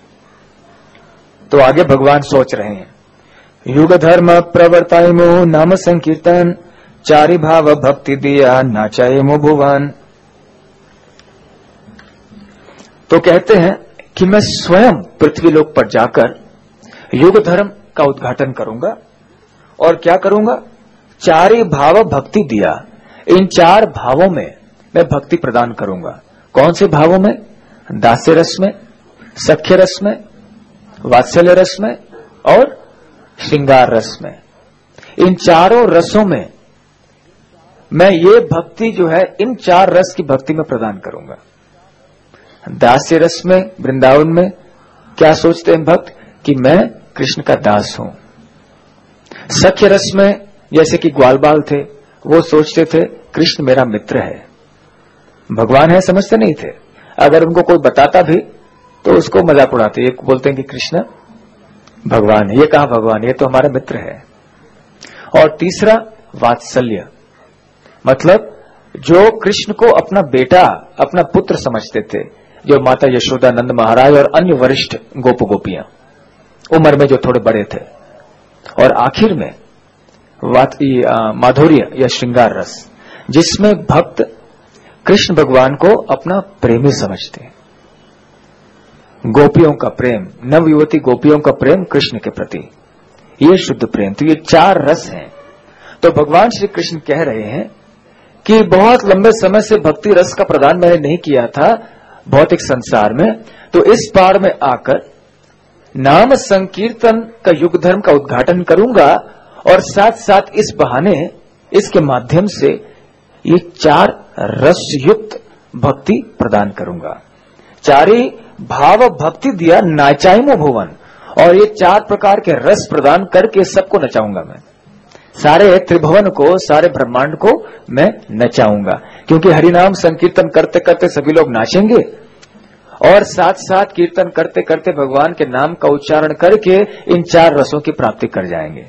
तो आगे भगवान सोच रहे हैं, युग धर्म प्रवर्तायमो नाम संकीर्तन, चारि भाव भक्ति दिया नाचायमो भुवन। तो कहते हैं कि मैं स्वयं पृथ्वी लोक पर जाकर युग धर्म का उद्घाटन करूंगा और क्या करूंगा, चारि भाव भक्ति दिया, इन चार भावों में मैं भक्ति प्रदान करूंगा। कौन से भावों में? दास्य रस में, सख्य रस में, वात्सल्य रस में और श्रृंगार रस में। इन चारों रसों में मैं ये भक्ति जो है, इन चार रस की भक्ति में प्रदान करूंगा। दास्य रस में, वृंदावन में क्या सोचते हैं भक्त कि मैं कृष्ण का दास हूं। सख्य रस में जैसे कि ग्वाल बाल थे, वो सोचते थे कृष्ण मेरा मित्र है, भगवान है समझते नहीं थे। अगर उनको कोई बताता भी तो उसको मजाक उड़ाते, एक बोलते हैं कि कृष्ण भगवान है, ये कहा भगवान, ये तो हमारा मित्र है। और तीसरा वात्सल्य, मतलब जो कृष्ण को अपना बेटा, अपना पुत्र समझते थे, जो माता यशोदा, नंद महाराज और अन्य वरिष्ठ गोप गोपियां, उम्र में जो थोड़े बड़े थे। और आखिर में माधुर्य या श्रृंगार रस, जिसमें भक्त कृष्ण भगवान को अपना प्रेमी समझते हैं। गोपियों का प्रेम, नवयुवती गोपियों का प्रेम कृष्ण के प्रति, ये शुद्ध प्रेम। तो ये चार रस हैं। तो भगवान श्री कृष्ण कह रहे हैं कि बहुत लंबे समय से भक्ति रस का प्रदान मैंने नहीं किया था भौतिक संसार में, तो इस बार में आकर नाम संकीर्तन का युग धर्म का उद्घाटन करूंगा और साथ साथ इस बहाने, इसके माध्यम से ये चार रस युक्त भक्ति प्रदान करूंगा। चारी भाव भक्ति दिया नाचाइमो भुवन, और ये चार प्रकार के रस प्रदान करके सबको नचाऊंगा मैं, सारे त्रिभुवन को, सारे ब्रह्मांड को मैं नचाऊंगा। क्योंकि हरिनाम संकीर्तन करते करते सभी लोग नाचेंगे और साथ साथ कीर्तन करते करते भगवान के नाम का उच्चारण करके इन चार रसों की प्राप्ति कर जाएंगे।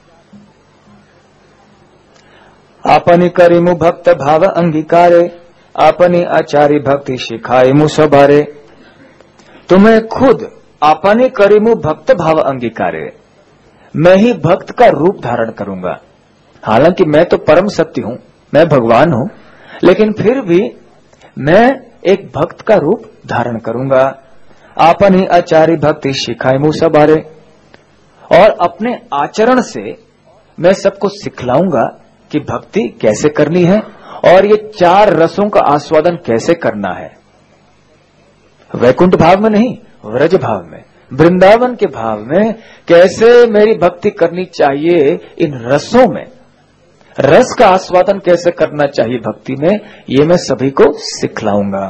आपनी करिमु भक्त भाव अंगीकारे, आपनी आचारी भक्ति शिखाइमु सबारे। तुम्हें खुद आपने करिमु भक्त भाव अंगीकारे, मैं ही भक्त का रूप धारण करूंगा। हालांकि मैं तो परम सत्य हूं, मैं भगवान हूं, लेकिन फिर भी मैं एक भक्त का रूप धारण करूंगा। आपनी आचारी भक्ति शिखाइमु सबारे, और अपने आचरण से मैं सबको सिखलाऊंगा कि भक्ति कैसे करनी है और ये चार रसों का आस्वादन कैसे करना है। वैकुंठ भाव में नहीं, व्रज भाव में, वृंदावन के भाव में कैसे मेरी भक्ति करनी चाहिए, इन रसों में रस का आस्वादन कैसे करना चाहिए भक्ति में, ये मैं सभी को सिखलाऊंगा।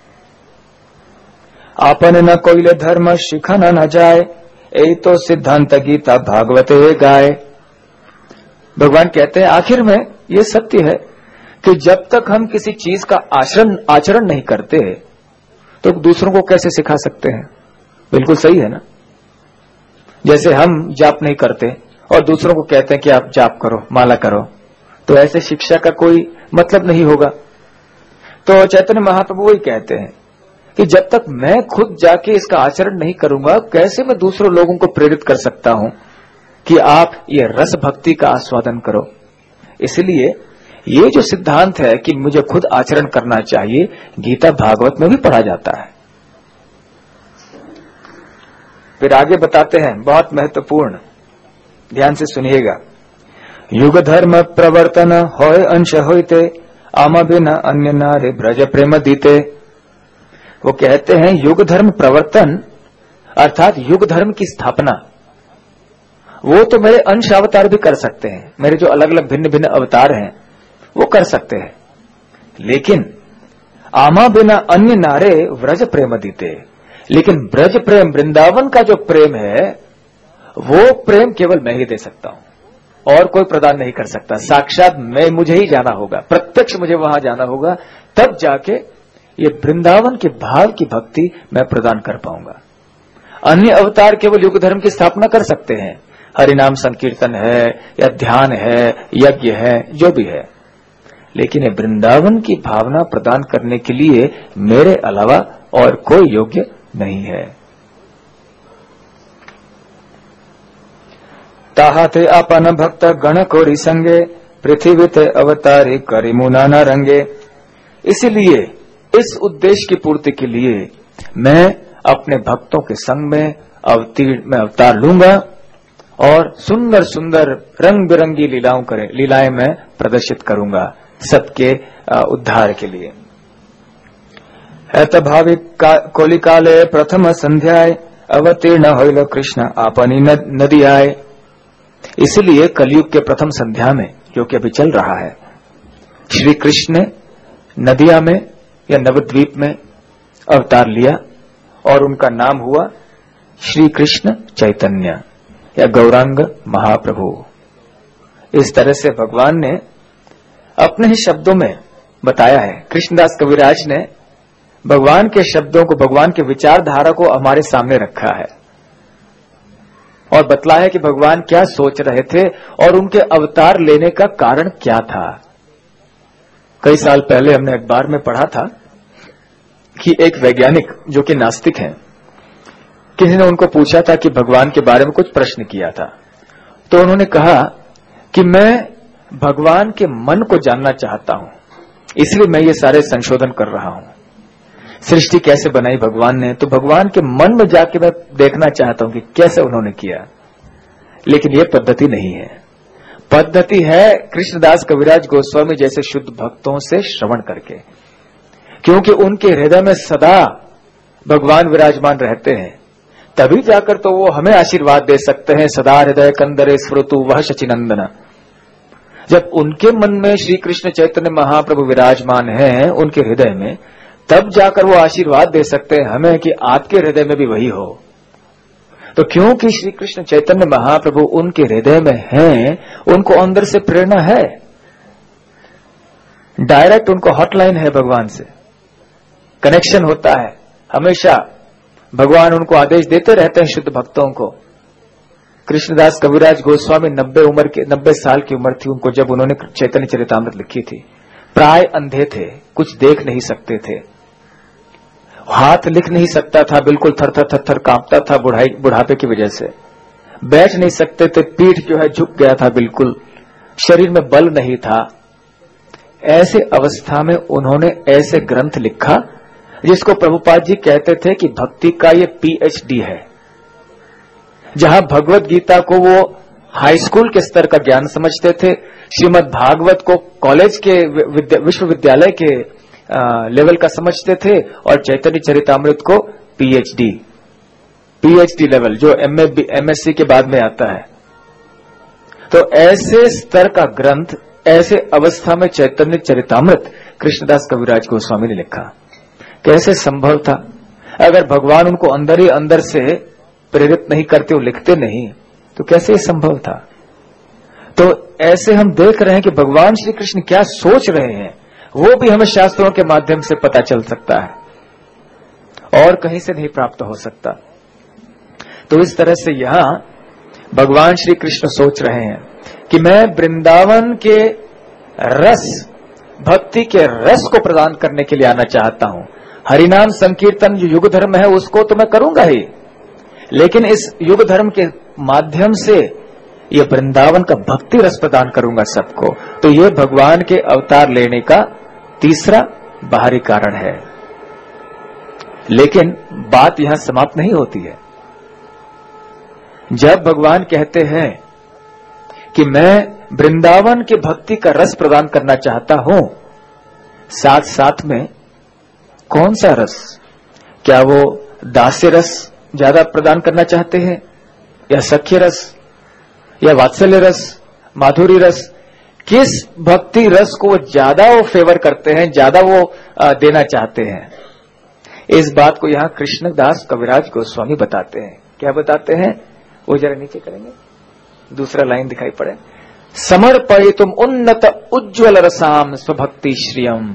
आपने न कोइले धर्म शिखना न जाए, यही तो सिद्धांत गीता भागवते गाए। भगवान कहते हैं आखिर में ये सत्य है कि जब तक हम किसी चीज का आचरण आचरण नहीं करते तो दूसरों को कैसे सिखा सकते हैं। बिल्कुल सही है ना। जैसे हम जाप नहीं करते और दूसरों को कहते हैं कि आप जाप करो, माला करो, तो ऐसे शिक्षा का कोई मतलब नहीं होगा। तो चैतन्य महाप्रभु वही कहते हैं कि जब तक मैं खुद जाके इसका आचरण नहीं करूंगा, कैसे मैं दूसरों लोगों को प्रेरित कर सकता हूं कि आप ये रस भक्ति का आस्वादन करो। इसलिए ये जो सिद्धांत है कि मुझे खुद आचरण करना चाहिए, गीता भागवत में भी पढ़ा जाता है। फिर आगे बताते हैं, बहुत महत्वपूर्ण, ध्यान से सुनिएगा। युग धर्म प्रवर्तन होय अंश होते, आमा बिना अन्य नारे ब्रज प्रेम दीते। वो कहते हैं युग धर्म प्रवर्तन अर्थात युग धर्म की स्थापना, वो तो मेरे अंश अवतार भी कर सकते हैं, मेरे जो अलग अलग भिन्न भिन्न अवतार हैं वो कर सकते हैं, लेकिन आमा बिना अन्य नारे व्रज प्रेम दीते। लेकिन ब्रज प्रेम, वृंदावन का जो प्रेम है, वो प्रेम केवल मैं ही दे सकता हूं और कोई प्रदान नहीं कर सकता। साक्षात मैं, मुझे ही जाना होगा, प्रत्यक्ष मुझे वहां जाना होगा, तब जाके ये वृंदावन के भाव की भक्ति मैं प्रदान कर पाऊंगा। अन्य अवतार केवल युग धर्म की स्थापना कर सकते हैं, हरिनाम संकीर्तन है या ध्यान है, यज्ञ है, जो भी है, लेकिन ये वृंदावन की भावना प्रदान करने के लिए मेरे अलावा और कोई योग्य नहीं है। ताहाते अपन भक्त गण कोरि संगे, पृथ्वी ते अवतारी करिमु नाना रंगे। इसलिए इस उद्देश्य की पूर्ति के लिए मैं अपने भक्तों के संग में अवतीर्ण में अवतार लूंगा और सुंदर सुंदर रंग बिरंगी लीलाओं करें लीलाएं मैं प्रदर्शित करूंगा सबके उद्धार के लिए। एत भाविक कोलिकाले प्रथम संध्याय, अवतीर्ण होइल कृष्ण आपनी नदी आए। इसलिए कलयुग के प्रथम संध्या में, जो कि अभी चल रहा है, श्री कृष्ण ने नदिया में या नवद्वीप में अवतार लिया और उनका नाम हुआ श्री कृष्ण चैतन्य या गौरांग महाप्रभु। इस तरह से भगवान ने अपने ही शब्दों में बताया है। कृष्णदास कविराज ने भगवान के शब्दों को, भगवान के विचारधारा को हमारे सामने रखा है और बतलाया है कि भगवान क्या सोच रहे थे और उनके अवतार लेने का कारण क्या था। कई साल पहले हमने अखबार में पढ़ा था कि एक वैज्ञानिक जो कि नास्तिक हैं, किसी ने उनको पूछा था कि भगवान के बारे में कुछ प्रश्न किया था, तो उन्होंने कहा कि मैं भगवान के मन को जानना चाहता हूं, इसलिए मैं ये सारे संशोधन कर रहा हूं। सृष्टि कैसे बनाई भगवान ने, तो भगवान के मन में जाके मैं देखना चाहता हूं कि कैसे उन्होंने किया। लेकिन ये पद्धति नहीं है। पद्धति है कृष्णदास कविराज गोस्वामी जैसे शुद्ध भक्तों से श्रवण करके, क्योंकि उनके हृदय में सदा भगवान विराजमान रहते हैं, तभी जाकर तो वो हमें आशीर्वाद दे सकते हैं। सदा हृदय कंदरे स्फुरतु वह शचिनंदन। जब उनके मन में श्री कृष्ण चैतन्य महाप्रभु विराजमान हैं उनके हृदय में, तब जाकर वो आशीर्वाद दे सकते हैं हमें कि आपके हृदय में भी वही हो। तो क्योंकि श्री कृष्ण चैतन्य महाप्रभु उनके हृदय में हैं, उनको अंदर से प्रेरणा है, डायरेक्ट उनको हॉटलाइन है, भगवान से कनेक्शन होता है हमेशा। भगवान उनको आदेश देते रहते हैं शुद्ध भक्तों को। कृष्णदास कविराज गोस्वामी नब्बे उम्र के नब्बे साल की उम्र थी उनको जब उन्होंने चैतन्य चरितामृत लिखी थी। प्राय अंधे थे, कुछ देख नहीं सकते थे, हाथ लिख नहीं सकता था, बिल्कुल थर थर थर थर कांपता था बुढ़ाई बुढ़ापे की वजह से, बैठ नहीं सकते थे, पीठ जो है झुक गया था, बिल्कुल शरीर में बल नहीं था। ऐसे अवस्था में उन्होंने ऐसे ग्रंथ लिखा जिसको प्रभुपाद जी कहते थे कि भक्ति का ये पीएचडी है। जहां भगवत गीता को वो हाई स्कूल के स्तर का ज्ञान समझते थे, श्रीमद् भागवत को कॉलेज के विश्वविद्यालय के आ, लेवल का समझते थे, और चैतन्य चरितामृत को पीएचडी पीएचडी लेवल जो एमए एमएससी के बाद में आता है। तो ऐसे स्तर का ग्रंथ, ऐसे अवस्था में चैतन्य चरितामृत कृष्णदास कविराज गोस्वामी ने लिखा। कैसे संभव था? अगर भगवान उनको अंदर ही अंदर से प्रेरित नहीं करते, वो लिखते नहीं, तो कैसे ये संभव था? तो ऐसे हम देख रहे हैं कि भगवान श्री कृष्ण क्या सोच रहे हैं, वो भी हमें शास्त्रों के माध्यम से पता चल सकता है और कहीं से नहीं प्राप्त हो सकता। तो इस तरह से यहां भगवान श्री कृष्ण सोच रहे हैं कि मैं वृंदावन के रस, भक्ति के रस को प्रदान करने के लिए आना चाहता हूं। हरिनाम संकीर्तन जो युग धर्म है उसको तो मैं करूंगा ही, लेकिन इस युग धर्म के माध्यम से ये वृंदावन का भक्ति रस प्रदान करूंगा सबको। तो ये भगवान के अवतार लेने का तीसरा बाहरी कारण है। लेकिन बात यहां समाप्त नहीं होती है। जब भगवान कहते हैं कि मैं वृंदावन के भक्ति का रस प्रदान करना चाहता हूं, साथ साथ में कौन सा रस? क्या वो दास्य रस ज्यादा प्रदान करना चाहते हैं, या सख्य रस, या वात्सल्य रस, माधुरी रस? किस भक्ति रस को वो ज्यादा वो फेवर करते हैं, ज्यादा वो देना चाहते हैं? इस बात को यहां कृष्णदास कविराज गोस्वामी बताते हैं। क्या बताते हैं वो जरा नीचे करेंगे, दूसरा लाइन दिखाई पड़े। समर्पयितुम उन्नत उज्ज्वल रसाम स्वभक्ति श्रियम।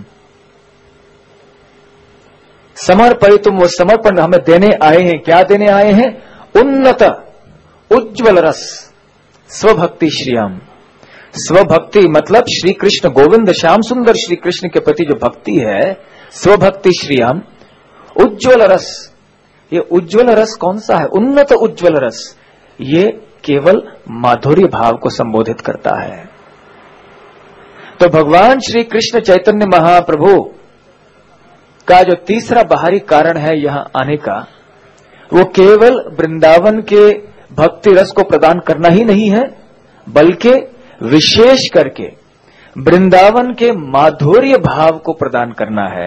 समर्पयितुम, वो समर्पण हमें देने आए हैं। क्या देने आए हैं? उन्नत उज्ज्वल रस स्वभक्ति श्रियम। स्वभक्ति मतलब श्री कृष्ण गोविंद श्याम सुंदर श्री कृष्ण के प्रति जो भक्ति है, स्वभक्ति श्रियम। उज्ज्वल रस, ये उज्ज्वल रस कौन सा है? उन्नत उज्ज्वल रस, ये केवल माधुर्य भाव को संबोधित करता है। तो भगवान श्री कृष्ण चैतन्य महाप्रभु का जो तीसरा बाहरी कारण है यहां आने का, वो केवल वृंदावन के भक्ति रस को प्रदान करना ही नहीं है, बल्कि विशेष करके वृंदावन के माधुर्य भाव को प्रदान करना है।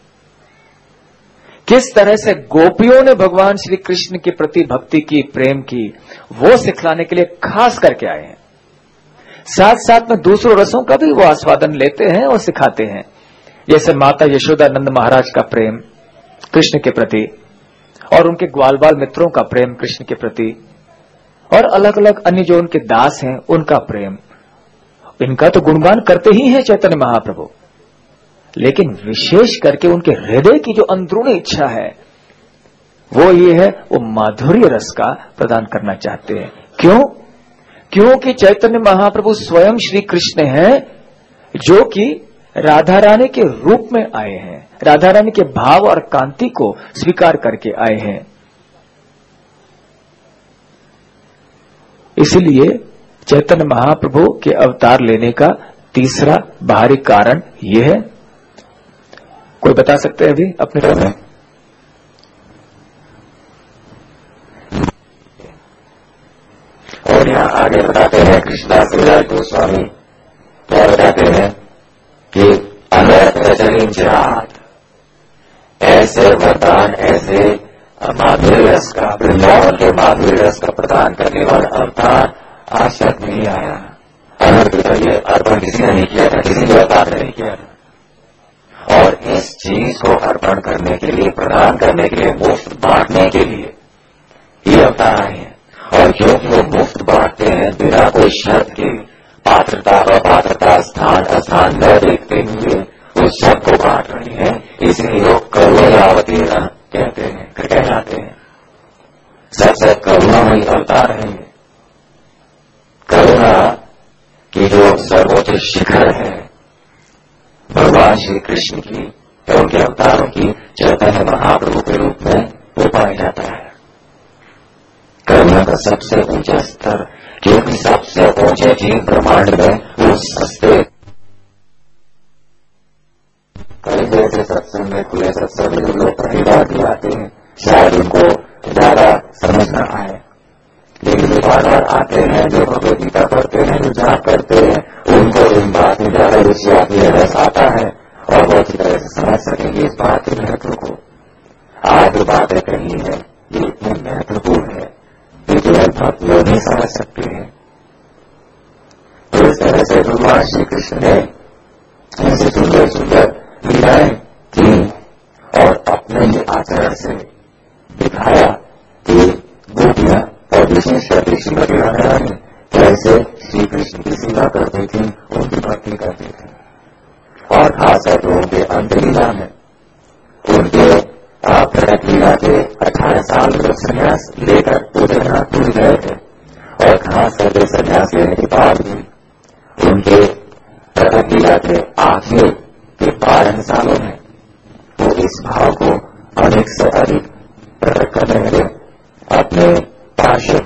किस तरह से गोपियों ने भगवान श्री कृष्ण के प्रति भक्ति की, प्रेम की, वो सिखलाने के लिए खास करके आए हैं। साथ साथ में दूसरों रसों का भी वो आस्वादन लेते हैं और सिखाते हैं, जैसे माता यशोदानंद महाराज का प्रेम कृष्ण के प्रति, और उनके ग्वाल बाल मित्रों का प्रेम कृष्ण के प्रति, और अलग अलग अन्य जो उनके दास हैं उनका प्रेम। इनका तो गुणगान करते ही हैं चैतन्य महाप्रभु, लेकिन विशेष करके उनके हृदय की जो अंदरूनी इच्छा है वो ये है, वो माधुर्य रस का प्रदान करना चाहते हैं। क्यों? क्योंकि चैतन्य महाप्रभु स्वयं श्री कृष्ण हैं, जो कि राधा रानी के रूप में आए हैं, राधा रानी के भाव और कांति को स्वीकार करके आए हैं। इसलिए चैतन्य महाप्रभु के अवतार लेने का तीसरा बाहरी कारण यह है? कोई बता सकते हैं अभी अपने बारे में? और यहाँ आगे बताते हैं कृष्णदास कविराज गोस्वामी, क्या बताते हैं कि अनर्थ रचनीचरात, ऐसे वरदान, ऐसे माधुर्य रस का, वृंदावन के माधुर्य रस का प्रदान करने वाला अवतार आज तक नहीं आया। अनर्थ का ये अर्पण किसी ने नहीं किया था, किसी ने अवतार ने नहीं किया था। और इस चीज को अर्पण करने के लिए, प्रदान करने के लिए, मुफ्त बांटने के लिए ये अवतार आए हैं। और क्योंकि वो मुफ्त बांटते हैं बिना कोई शर्त के, पात्रता अपात्रता, स्थान अस्थान न देखते हुए उस सब को बांट रहे हैं, इसलिए लोग करुणावतीर्ण कहते हैं, कहलाते हैं। सबसे करुणामयी अवतार है। करुणा की जो सर्वोच्च शिखर है भगवान श्री कृष्ण की, उनके अवतारों की, चैतन्य महाप्रभु के रूप में वो पाया जाता है। करुणा का सबसे ऊंचा स्तर, क्योंकि सबसे ऊंचे जीव ब्रह्मांड में वो सस्ते। कई जैसे सत्संग में, खुले सत्संग में लोग पहली बार भी आते हैं, शायद उनको ज्यादा समझ न आए, लेकिन जो बार बार आते हैं, जो भगवद गीता पढ़ते हैं, जो जाप करते हैं, उनको इन बात में ज्यादा रुचि आती है, रस आता है और वो अच्छी तरह से समझ सकेंगे इस बात के महत्व को। आज जो बातें कही है ये इतनी महत्वपूर्ण है, केवल भक्त लोग नहीं समझ सकते हैं। तो इस तरह से भगवान श्री कृष्ण ने ऐसे सुंदर सुंदर लीलाएं की और अपने ही आचरण से दिखाया कि गोपियां और विशेषकर श्रीमती राधा रानी कैसे श्री कृष्ण की सेवा करती थी, उनकी भक्ति करती थी। और खासकर तो उनके अंतलीला में, उनके प्रकट लीला के अठारह साल जब संन्यास लेकर उदयनाथपुर गए थे, और खास करके संन्यास लेने के बाद भी उनके प्रकट लीला के आखिर के बारह सालों में वो इस भाव को अधिक से अधिक प्रकट करने लगे अपने पार्षद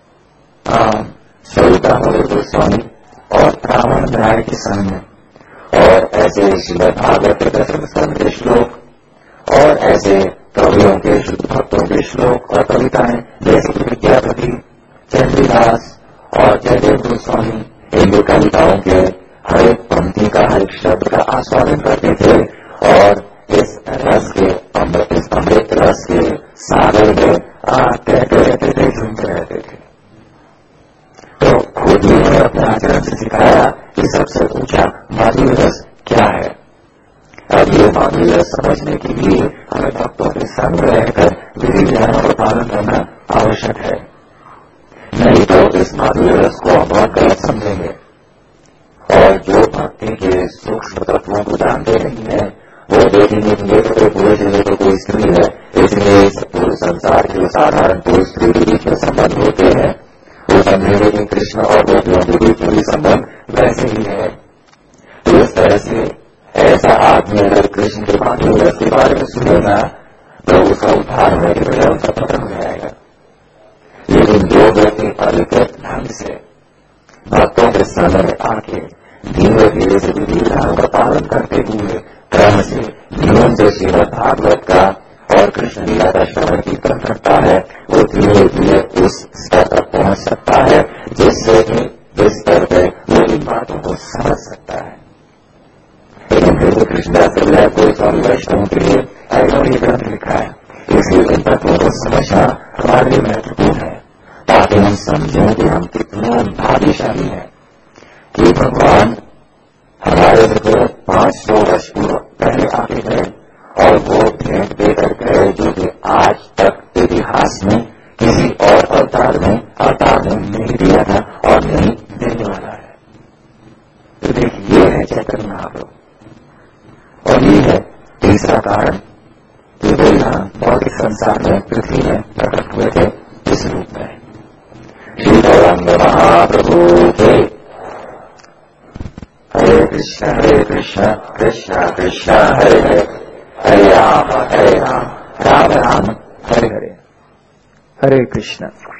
स्वरूप दामोदर गोस्वामी और रावण राय के सामने। और ऐसे श्रीमद् भागवत के दसम स्कंद के श्लोक और ऐसे कवियों के, शुद्ध भक्तों के श्लोक और कविताएं जैसे कि विद्यापति, चंद्रदास और जयदेव गोस्वामी, इन कविताओं के हर एक पंक्ति का, हर एक शब्द का आस्वादन करते थे और इस रस के अमृत इस अमृत रस के सागर में कहते रहते थे, झूमते रहते थे। तो खुद ही उन्होंने अपने आचरण से सिखाया कि सबसे ऊंचा माधुर्य रस क्या है। अब ये माधुर्य रस समझने के लिए हमें भक्तों के संग रहकर विधि विधानों का पालन करना आवश्यक है, नहीं तो इस माधुर्य रस को हम बहुत गलत समझेंगे। और जो भक्ति के सूक्ष्म तत्वों को जानते नहीं है वो देखेंगे कि ये तो पूरे से तो कोई स्त्री है, इसलिए इस पूरे संसार के साधारण पुरुष स्त्री के बीच में संबंध होते हैं, वो समझेंगे कि कृष्ण और गोपियों के बीच में भी संबंध वैसे ही है। तो इस तरह से ऐसा आदमी अगर कृष्ण के माधुर्य रस के बारे में सुनेगा तो उसका उद्धार होने के बजाय उसका पतन हो जाएगा। लेकिन जो व्यक्ति अधिकृत ढंग से भक्तों के समय में आके धीरे धीरे से विधि विधानों का पालन करते हुए क्रम से नियम से श्रीमद् भागवत का और कृष्ण लीला का श्रवण कीर्तन करता है, वो धीरे धीरे उस स्तर तक पहुंच सकता है जिससे कि जिस स्तर पर वो इन बातों को समझ सकता है। लेकिन फिर भी कृष्णदास कविराज गोस्वामी वैष्णव के लिए ऐसा ही ग्रंथ लिखा है, इसलिए इन तत्वों को समझना हमारे लिए महत्वपूर्ण है, ताकि हम समझें कि हम कितने भाग्यशाली हैं कि भगवान हमारे से पांच सौ वर्ष पूर्व पहले आके गए और वो भेंट देकर गए जो कि आज तक इतिहास में किसी और अवतार में अवतार ने नहीं दिया था और नहीं देने वाला है। तो देखिए ये है चैतन्य महाप्रभु। और ये है तीसरा कारण कि वो यहाँ भौतिक संसार में पृथ्वी में प्रकट हुए थे इस रूप में। श्री गौरांग महाप्रभु के हरे कृष्ण हरे कृष्ण कृष्ण कृष्ण हरे हरे हरे राम हरे राम राम राम हरे हरे। हरे कृष्ण।